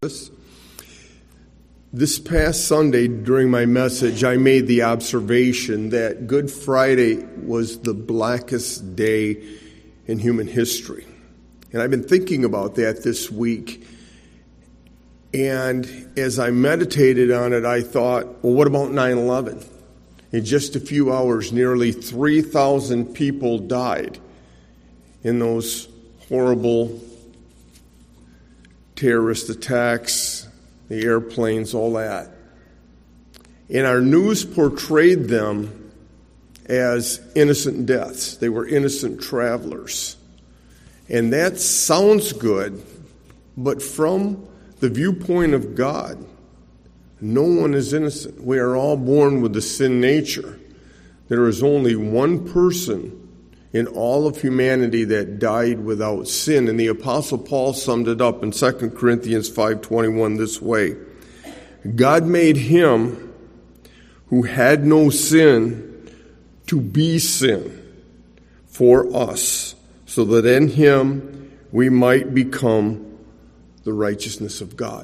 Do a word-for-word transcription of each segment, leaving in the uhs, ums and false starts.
This past Sunday, during my message, I made the observation that Good Friday was the blackest day in human history. And I've been thinking about that this week. And as I meditated on it, I thought, well, what about nine eleven? In just a few hours, nearly three thousand people died in those horrible terrorist attacks, the airplanes, all that. And our news portrayed them as innocent deaths. They were innocent travelers. And that sounds good, but from the viewpoint of God, no one is innocent. We are all born with the sin nature. There is only one person in all of humanity that died without sin. And the Apostle Paul summed it up in Second Corinthians five twenty-one this way. God made him who had no sin to be sin for us, so that in him we might become the righteousness of God.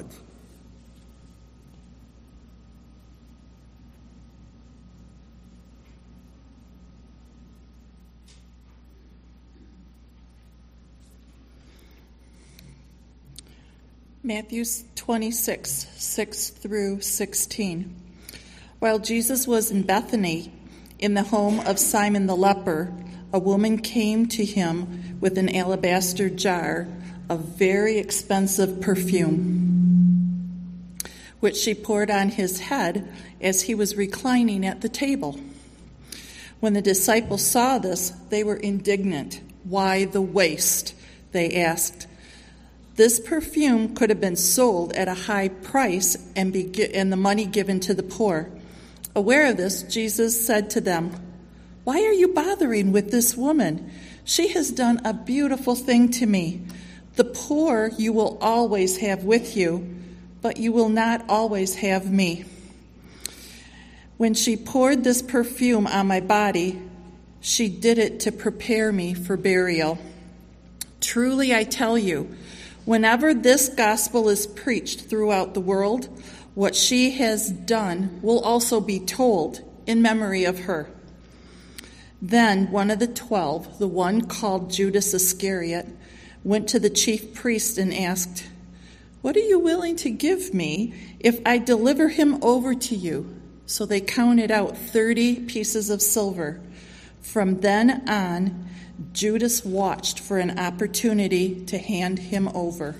Matthew twenty-six, six through sixteen. While Jesus was in Bethany, in the home of Simon the leper, a woman came to him with an alabaster jar of very expensive perfume, which she poured on his head as he was reclining at the table. When the disciples saw this, they were indignant. "Why the waste?" they asked. This perfume could have been sold at a high price and, be, and the money given to the poor. Aware of this, Jesus said to them, "Why are you bothering with this woman? She has done a beautiful thing to me. The poor you will always have with you, but you will not always have me. When she poured this perfume on my body, she did it to prepare me for burial. Truly, I tell you, whenever this gospel is preached throughout the world, what she has done will also be told in memory of her." Then one of the twelve, the one called Judas Iscariot, went to the chief priest and asked, "What are you willing to give me if I deliver him over to you?" So they counted out thirty pieces of silver. From then on, Judas watched for an opportunity to hand him over.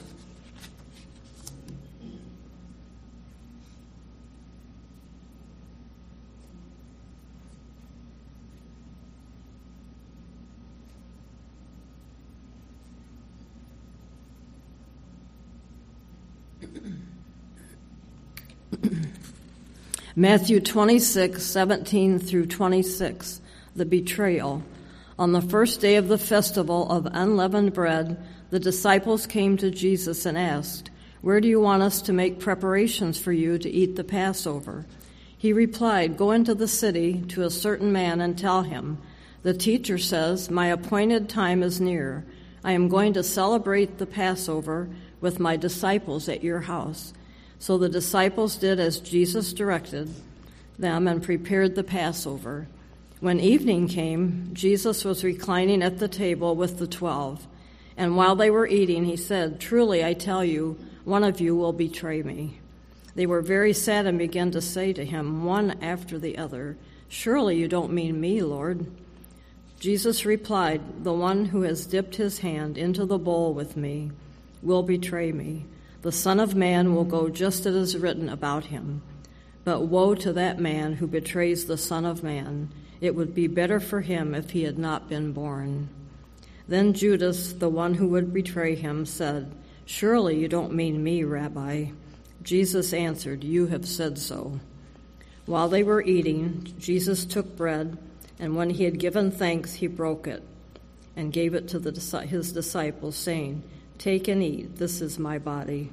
Matthew twenty-six, seventeen through twenty-six, the betrayal. On the first day of the festival of unleavened bread, the disciples came to Jesus and asked, "Where do you want us to make preparations for you to eat the Passover?" He replied, "Go into the city to a certain man and tell him, 'The teacher says, my appointed time is near. I am going to celebrate the Passover with my disciples at your house.'" So the disciples did as Jesus directed them and prepared the Passover. When evening came, Jesus was reclining at the table with the twelve. And while they were eating, he said, "Truly, I tell you, one of you will betray me." They were very sad and began to say to him, one after the other, "Surely you don't mean me, Lord." Jesus replied, "The one who has dipped his hand into the bowl with me will betray me. The Son of Man will go just as it is written about him. But woe to that man who betrays the Son of Man. It would be better for him if he had not been born." Then Judas, the one who would betray him, said, "Surely you don't mean me, Rabbi." Jesus answered, "You have said so." While they were eating, Jesus took bread, and when he had given thanks, he broke it and gave it to the, his disciples, saying, "Take and eat, this is my body."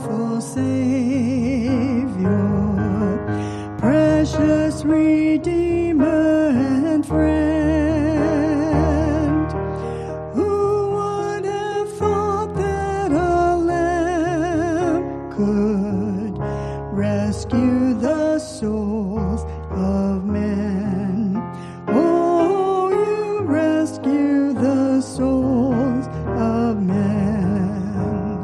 merciful Savior, precious Redeemer and friend. Who would have thought that a lamb could rescue the souls of men? Oh, you rescue the souls of men.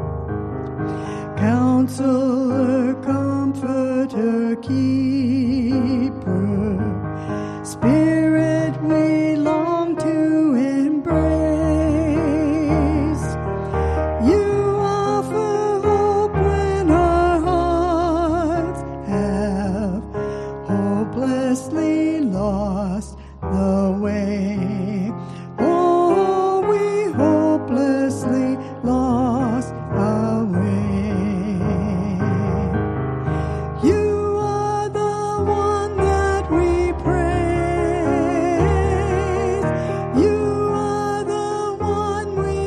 Counselor, Comforter, Keeper, Spirit we long to embrace. You offer hope when our hearts have hopelessly lost the way. Oh, we hopelessly lost our way. You are the one that we praise. You are the one we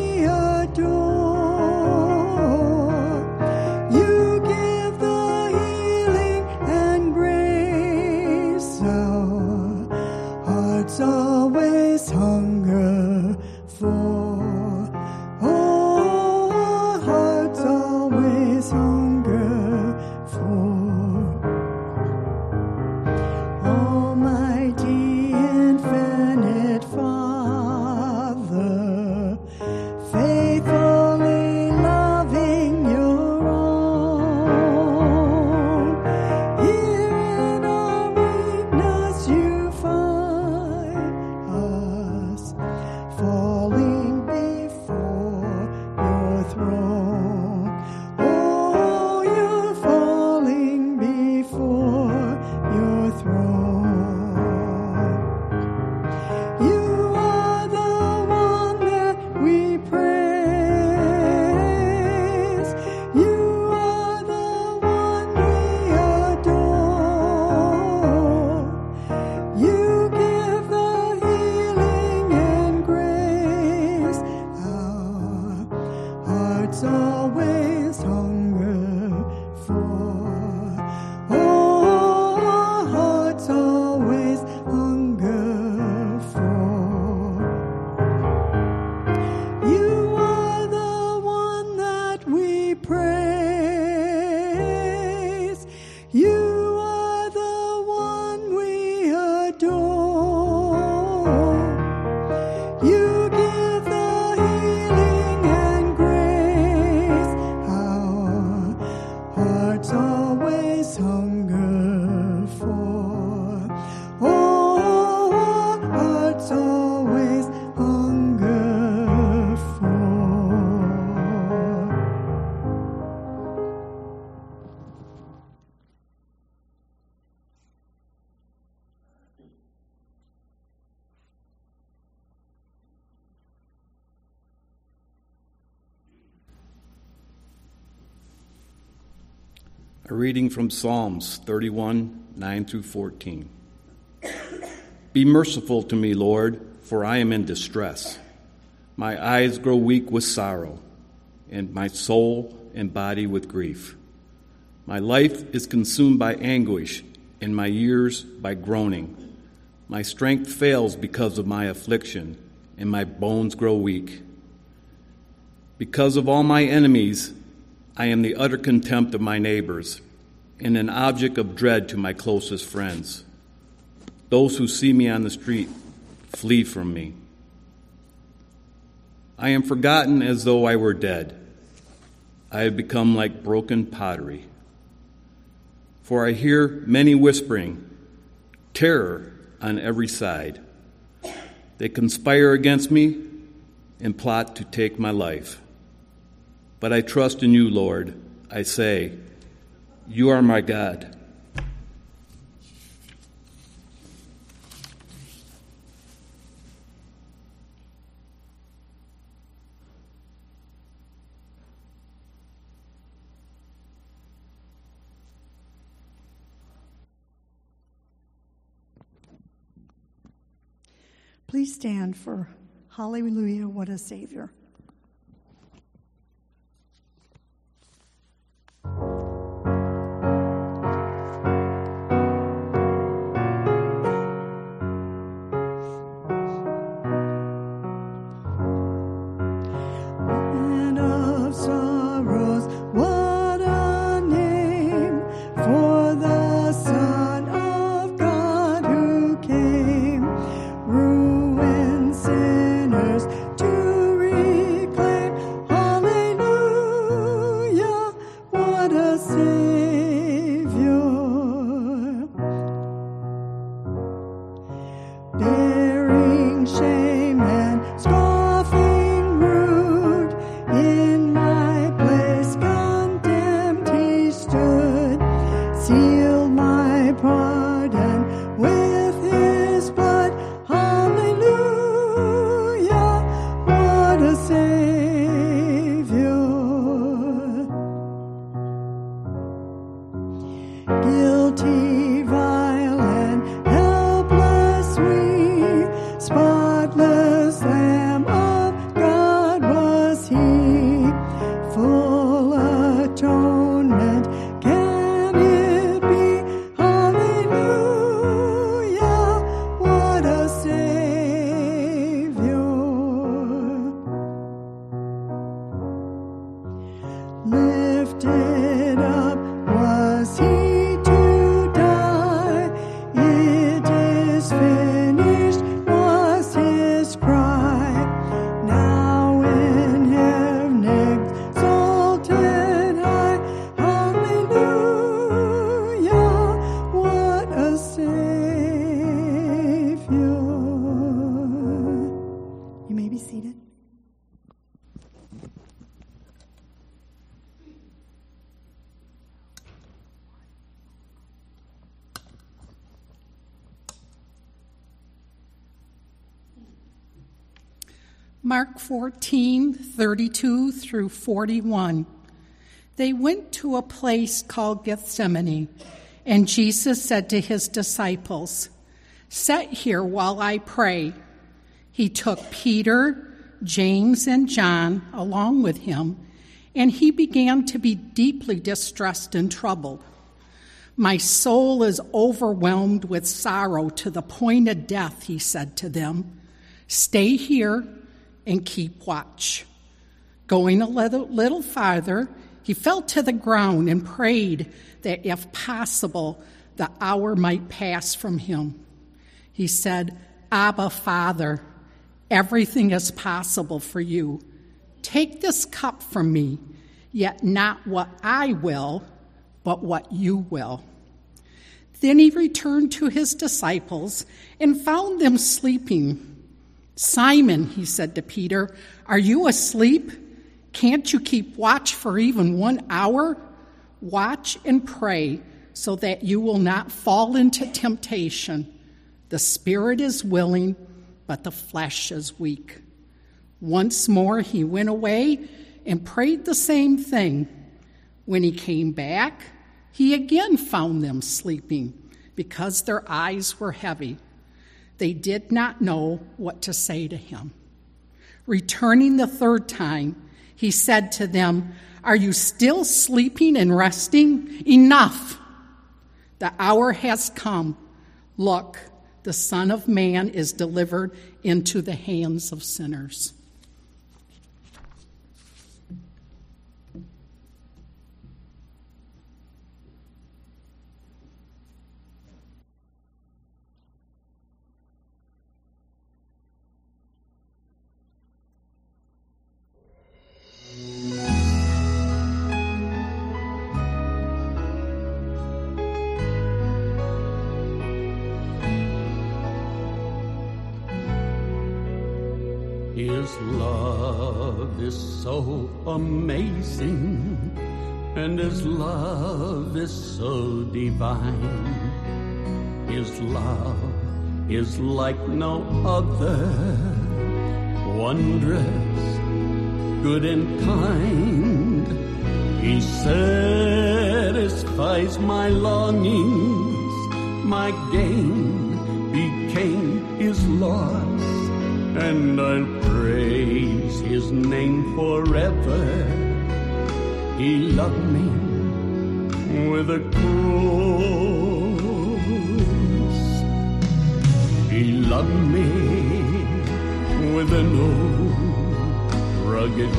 adore. You give the healing and grace. Our hearts always hunger for. Oh, our hearts always hunger for. Almighty infinite Father, faithfully loving your own. Here in our weakness you find us, falling before your throne. Oh, you're falling before your throne. You are the one that we praise. You are the one we adore. You give the healing and grace. Our hearts always hunger for. Oh, our hearts always hunger for. You are the one that we praise. You are the one we adore. You give the healing and grace. Our hearts always hunger for. Oh, our hearts always hunger for. A reading from Psalms thirty-one, nine through fourteen. Be merciful to me, Lord, for I am in distress. My eyes grow weak with sorrow, and my soul and body with grief. My life is consumed by anguish, and my years by groaning. My strength fails because of my affliction, and my bones grow weak. Because of all my enemies, I am the utter contempt of my neighbors, and an object of dread to my closest friends. Those who see me on the street flee from me. I am forgotten as though I were dead. I have become like broken pottery. For I hear many whispering, terror on every side. They conspire against me and plot to take my life. But I trust in you, Lord. I say, you are my God. Please stand for Hallelujah, What a Savior. Mark fourteen, thirty-two through forty-one. They went to a place called Gethsemane, and Jesus said to his disciples, "Sit here while I pray." He took Peter, James, and John along with him, and he began to be deeply distressed and troubled. "My soul is overwhelmed with sorrow to the point of death," he said to them. "Stay here and keep watch." Going a little, little farther, he fell to the ground and prayed that, if possible, the hour might pass from him. He said, "Abba, Father, everything is possible for you. Take this cup from me, yet not what I will, but what you will." Then he returned to his disciples and found them sleeping. "Simon," he said to Peter, "are you asleep? Can't you keep watch for even one hour? Watch and pray so that you will not fall into temptation. The spirit is willing, but the flesh is weak." Once more he went away and prayed the same thing. When he came back, he again found them sleeping because their eyes were heavy. They did not know what to say to him. Returning the third time, he said to them, "Are you still sleeping and resting? Enough! The hour has come. Look, the Son of Man is delivered into the hands of sinners." His love is so amazing, and His love is so divine. His love is like no other, wondrous, good and kind. He satisfies my longings, my gain became His loss. And I'll praise His name forever. He loved me with a cross. He loved me with an old rugged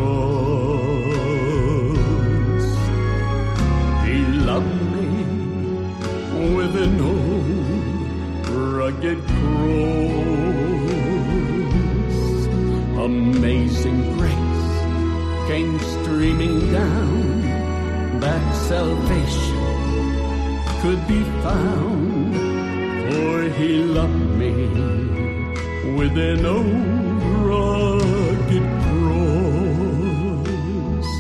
cross. He loved me with an old rugged cross. Amazing grace came streaming down, that salvation could be found. For He loved me with an old rugged cross.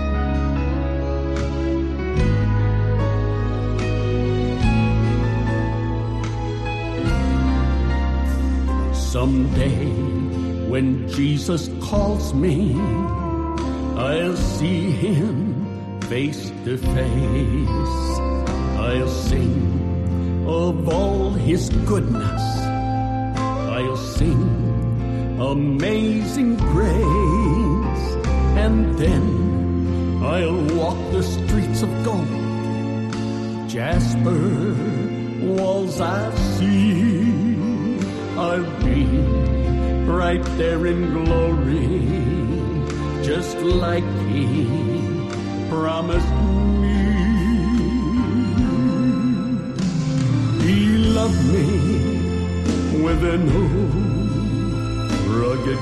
Someday, when Jesus calls me, I'll see Him face to face. I'll sing of all His goodness. I'll sing Amazing Grace. And then I'll walk the streets of gold, jasper walls I'll see. I'll be right there in glory, just like He promised me. He loved me with an old rugged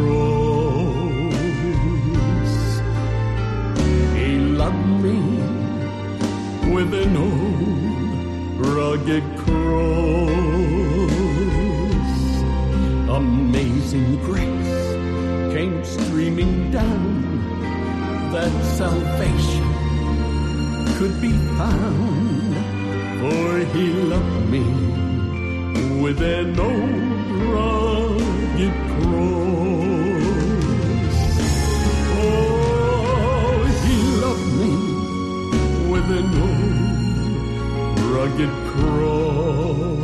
cross. He loved me with an old rugged cross. Amazing grace came streaming down, that salvation could be found. For He loved me with an old rugged cross. rugged cross.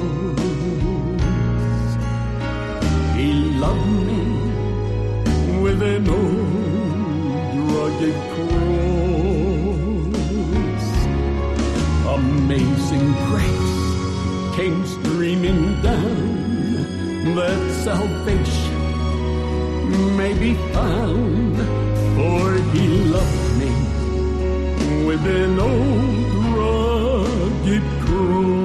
He loved me with an old rugged cross. Amazing grace came streaming down, that salvation may be found, for he loved me with an old rugged cross.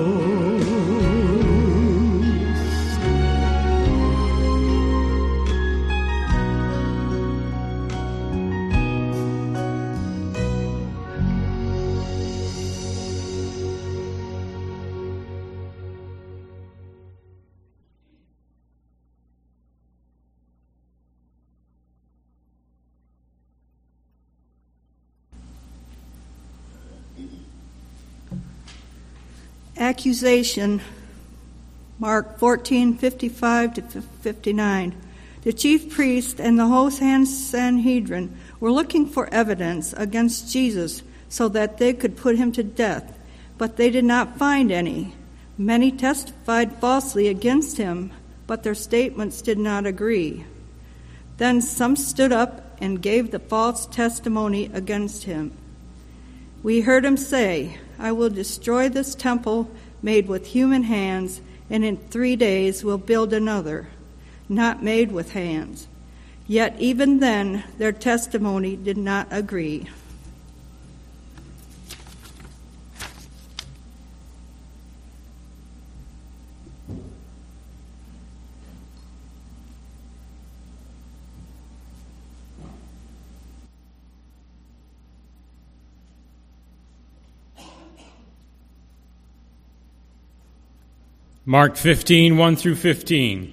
Accusation, Mark fourteen, fifty-five to fifty-nine. The chief priest and the whole Sanhedrin were looking for evidence against Jesus so that they could put him to death, but they did not find any. Many testified falsely against him, but their statements did not agree. Then some stood up and gave the false testimony against him. We heard him say, "I will destroy this temple made with human hands, and in three days will build another, not made with hands." Yet even then their testimony did not agree. Mark fifteen, one through fifteen.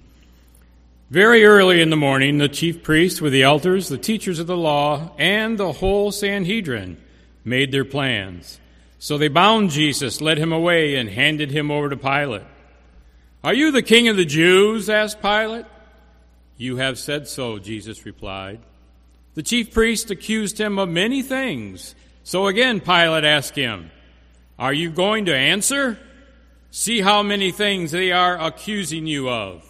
Very early in the morning, the chief priests with the elders, the teachers of the law, and the whole Sanhedrin made their plans. So they bound Jesus, led him away, and handed him over to Pilate. "Are you the king of the Jews?" asked Pilate. "You have said so," Jesus replied. The chief priests accused him of many things. So again Pilate asked him, "Are you going to answer? See how many things they are accusing you of."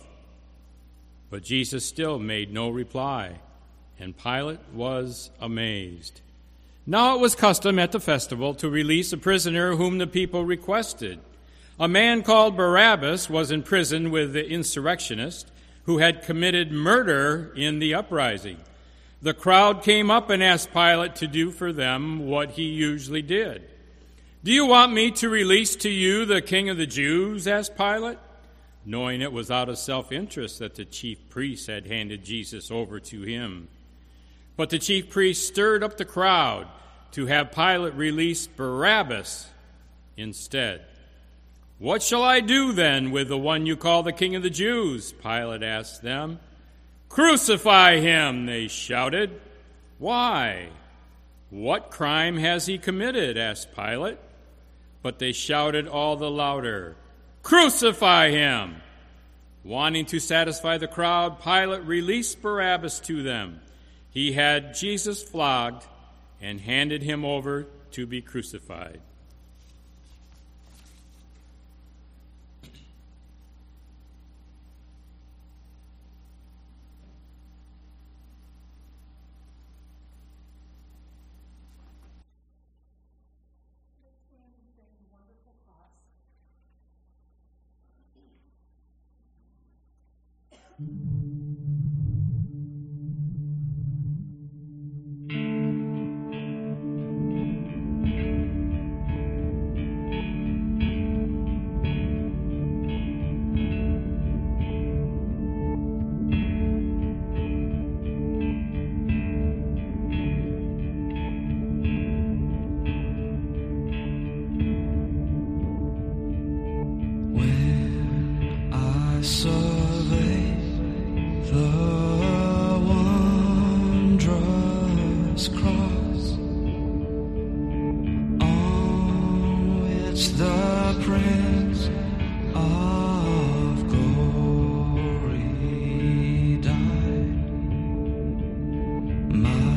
But Jesus still made no reply, and Pilate was amazed. Now it was custom at the festival to release a prisoner whom the people requested. A man called Barabbas was in prison with the insurrectionists who had committed murder in the uprising. The crowd came up and asked Pilate to do for them what he usually did. "Do you want me to release to you the king of the Jews?" asked Pilate, knowing it was out of self-interest that the chief priests had handed Jesus over to him. But the chief priests stirred up the crowd to have Pilate release Barabbas instead. "What shall I do then with the one you call the king of the Jews?" Pilate asked them. "Crucify him," they shouted. "Why? What crime has he committed?" asked Pilate. But they shouted all the louder, "Crucify him!" Wanting to satisfy the crowd, Pilate released Barabbas to them. He had Jesus flogged and handed him over to be crucified.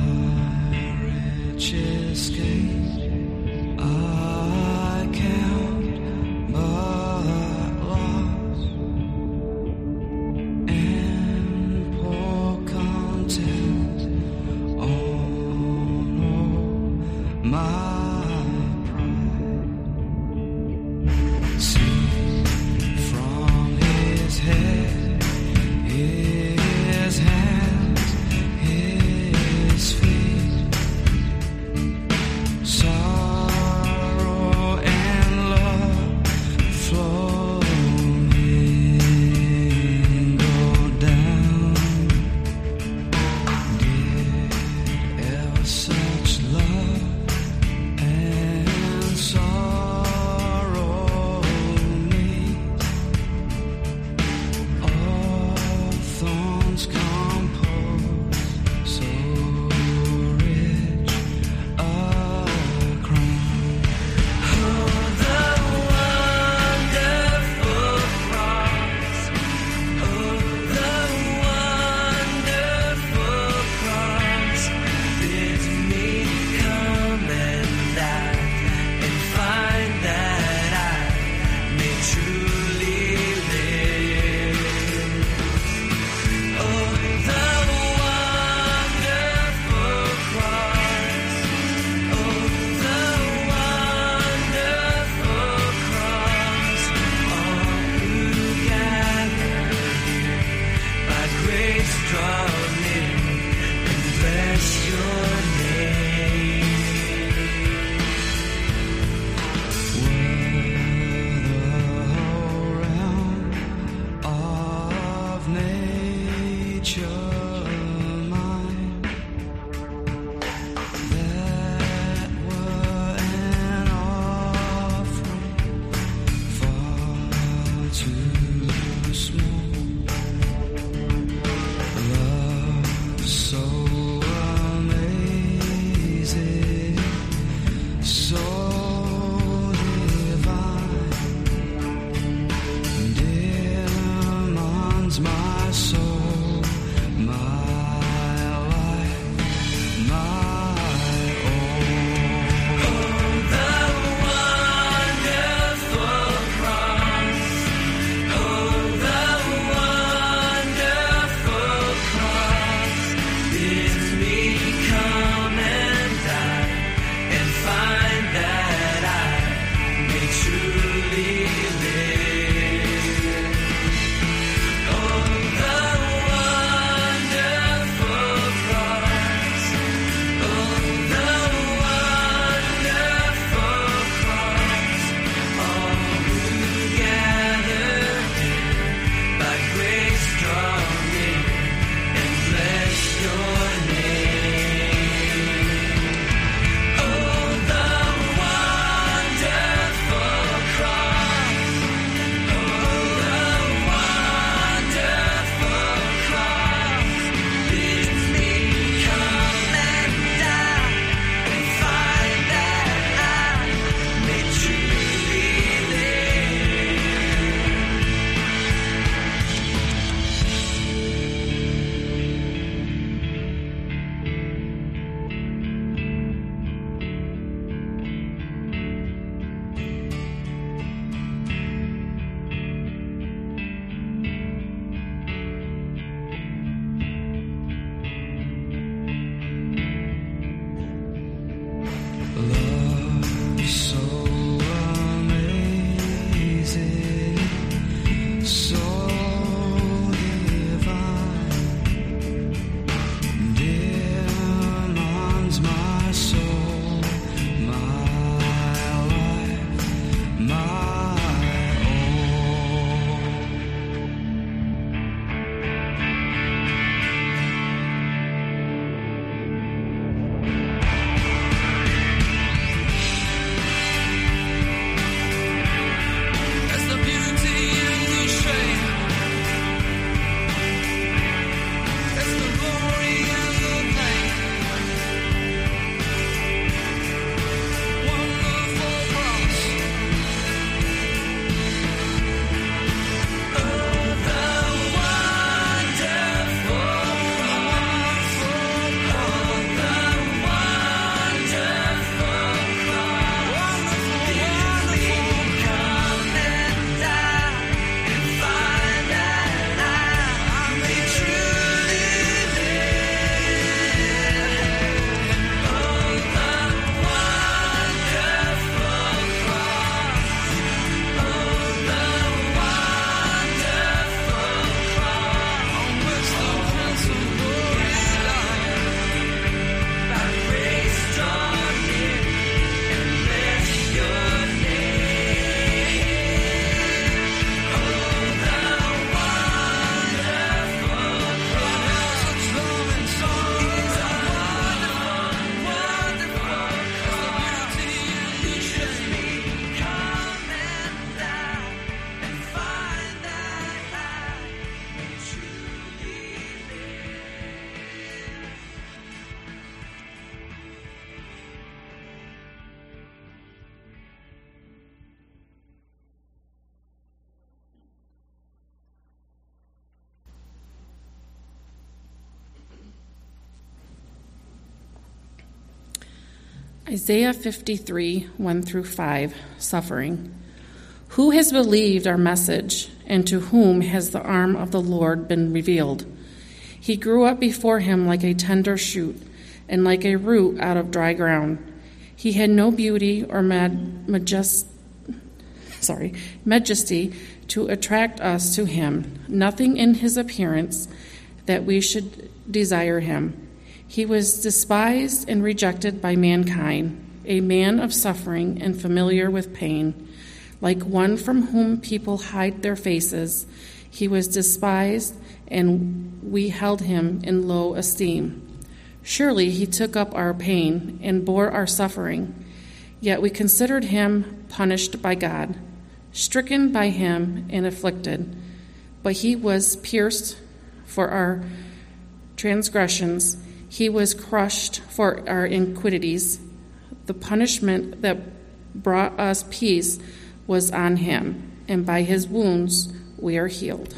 Escape, I count Isaiah fifty-three, one through five, suffering. Who has believed our message, and to whom has the arm of the Lord been revealed? He grew up before him like a tender shoot, and like a root out of dry ground. He had no beauty or mad, majest, sorry, majesty to attract us to him, nothing in his appearance that we should desire him. He was despised and rejected by mankind, a man of suffering and familiar with pain. Like one from whom people hide their faces, he was despised, and we held him in low esteem. Surely he took up our pain and bore our suffering, yet we considered him punished by God, stricken by him and afflicted. But he was pierced for our transgressions, he was crushed for our iniquities. The punishment that brought us peace was on him, and by his wounds we are healed.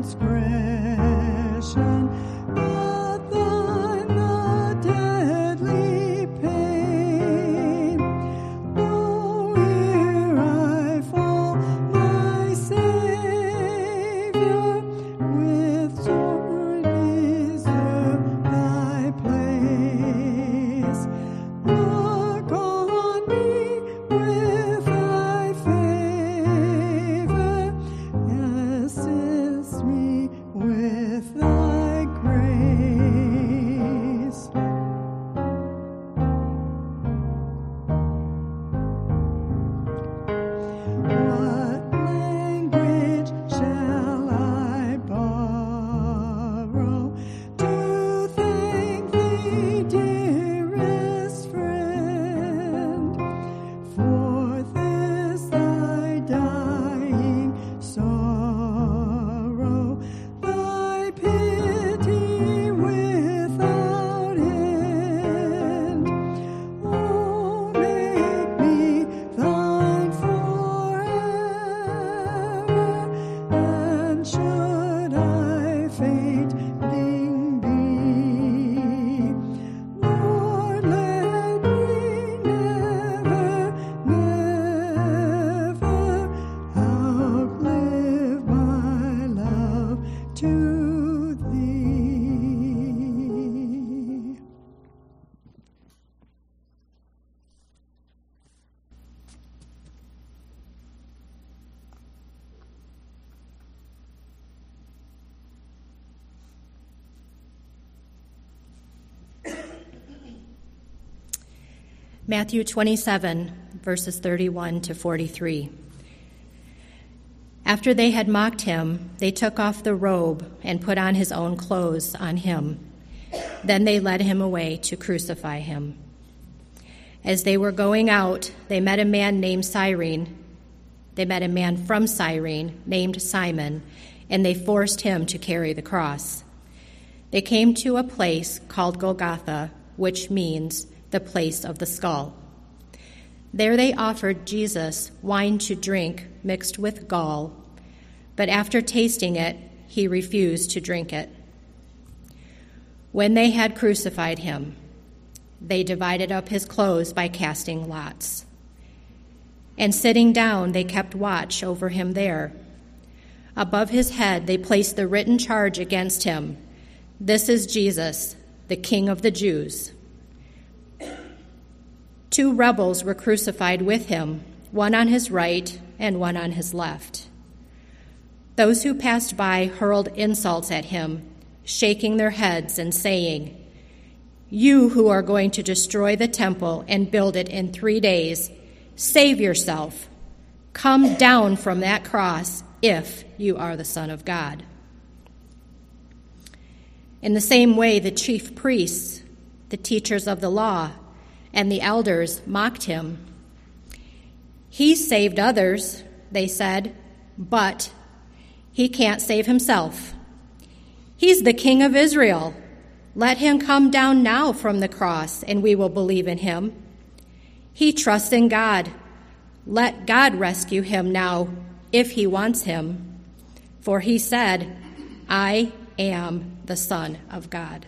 But thine the deadly Matthew twenty-seven, verses thirty-one to forty-three. After they had mocked him, they took off the robe and put on his own clothes on him. Then they led him away to crucify him. As they were going out, they met a man named Cyrene. They met a man from Cyrene named Simon, and they forced him to carry the cross. They came to a place called Golgotha, which means the place of the skull. There they offered Jesus wine to drink mixed with gall, but after tasting it, he refused to drink it. When they had crucified him, they divided up his clothes by casting lots. And sitting down, they kept watch over him there. Above his head, they placed the written charge against him: "This is Jesus, the King of the Jews." Two rebels were crucified with him, one on his right and one on his left. Those who passed by hurled insults at him, shaking their heads and saying, "You who are going to destroy the temple and build it in three days, save yourself. Come down from that cross if you are the Son of God." In the same way, the chief priests, the teachers of the law, and the elders mocked him. "He saved others," they said, "but he can't save himself. He's the King of Israel. Let him come down now from the cross, and we will believe in him. He trusts in God. Let God rescue him now if he wants him. For he said, 'I am the Son of God.'"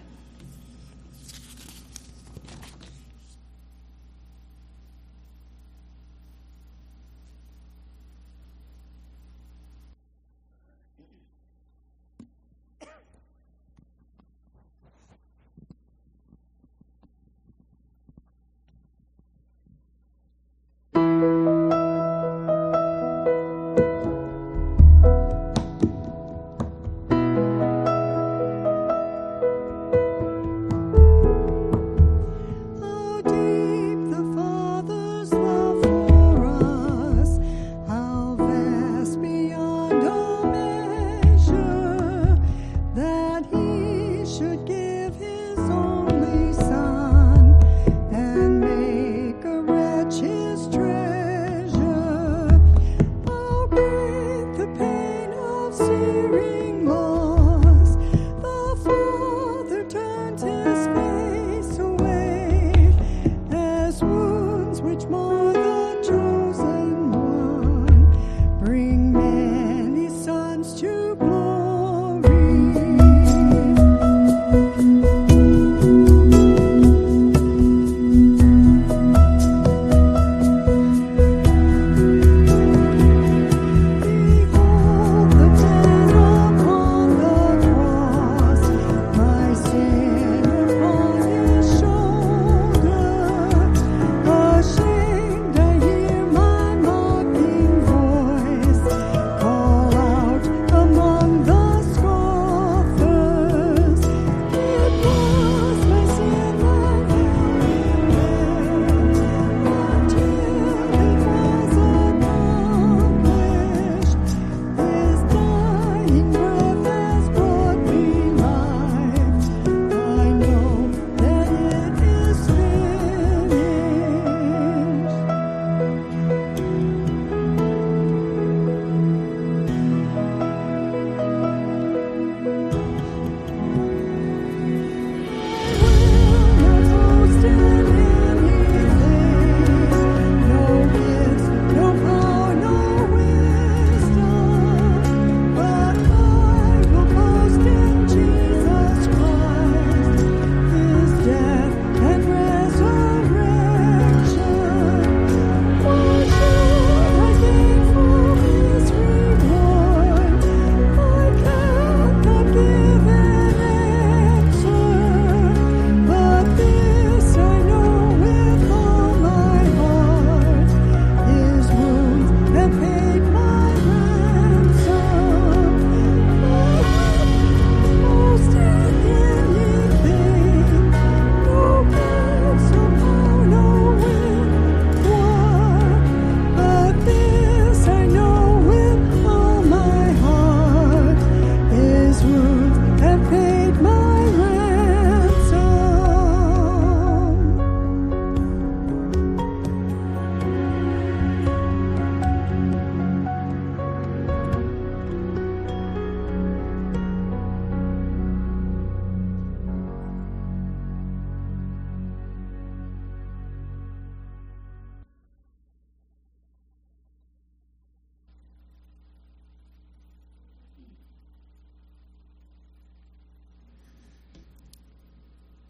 To glory.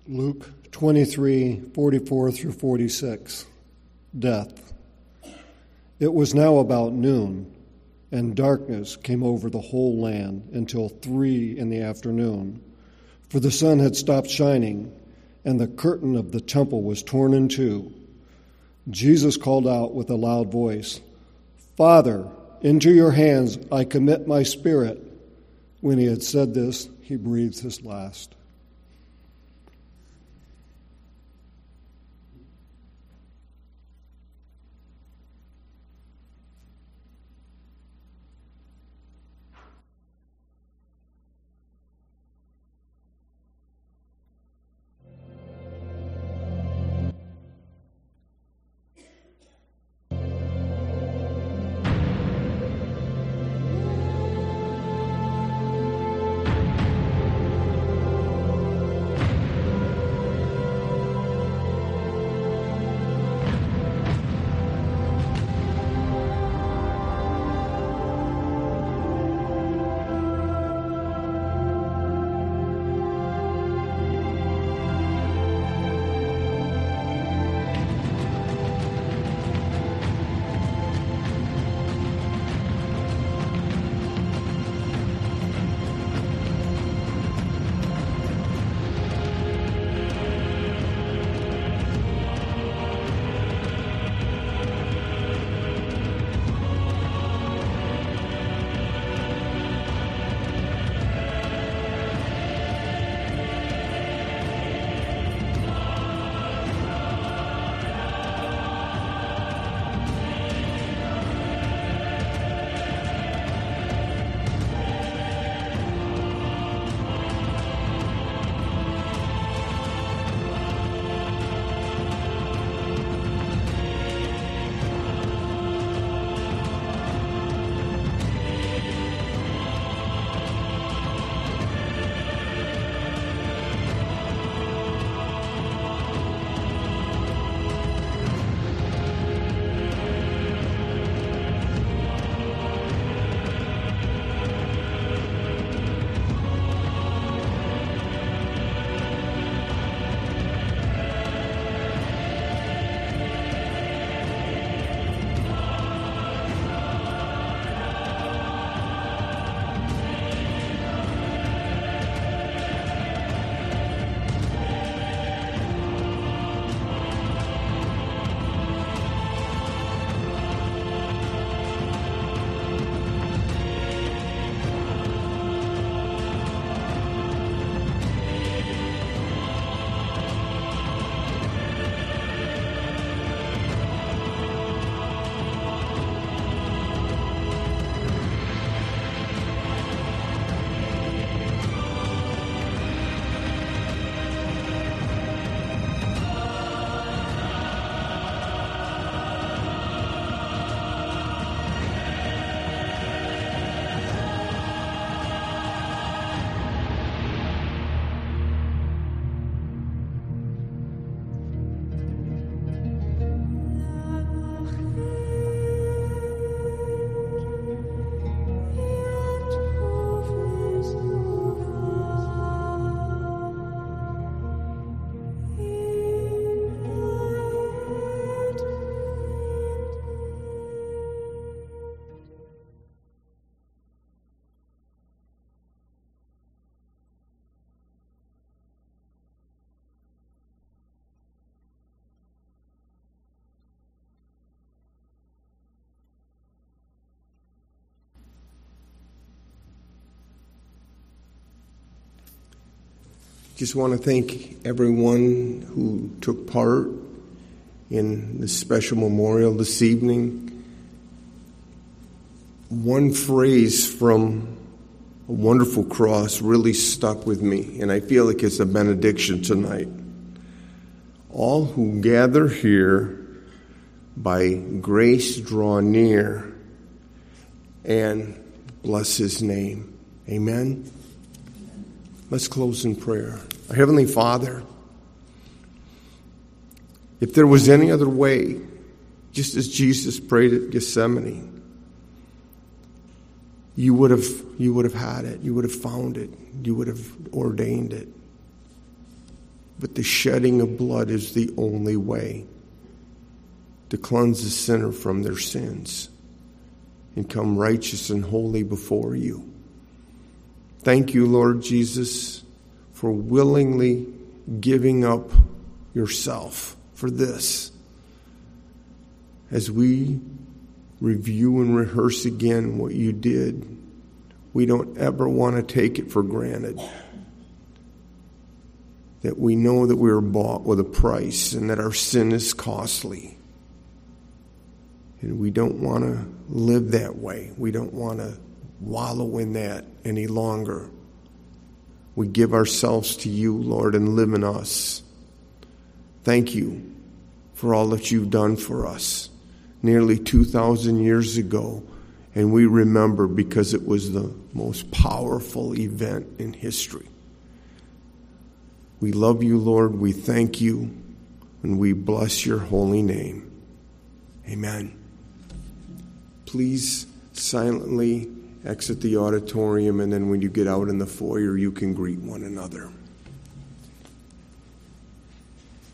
Luke twenty-three, forty-four through forty-six. Death. It was now about noon, and darkness came over the whole land until three in the afternoon, for the sun had stopped shining, and the curtain of the temple was torn in two. Jesus called out with a loud voice, "Father, into your hands I commit my spirit." When he had said this, he breathed his last. Just want to thank everyone who took part in this special memorial this evening. One phrase from A Wonderful Cross really stuck with me, and I feel like it's a benediction tonight. All who gather here by grace draw near and bless his name. Amen. Let's close in prayer. Our Heavenly Father, if there was any other way, just as Jesus prayed at Gethsemane, you would have you would have had it. You would have found it. You would have ordained it. but the shedding of blood is the only way to cleanse the sinner from their sins and come righteous and holy before you. Thank you, Lord Jesus, for willingly giving up yourself for this. As we review and rehearse again what you did, we don't ever want to take it for granted. That we know that we were bought with a price and that our sin is costly. And we don't want to live that way. We don't want to wallow in that any longer. We give ourselves to you, Lord, and live in us. Thank you for all that you've done for us nearly two thousand years ago. And we remember because it was the most powerful event in history. We love you, Lord. We thank you. And we bless your holy name. Amen. Please silently exit the auditorium, and then when you get out in the foyer, you can greet one another.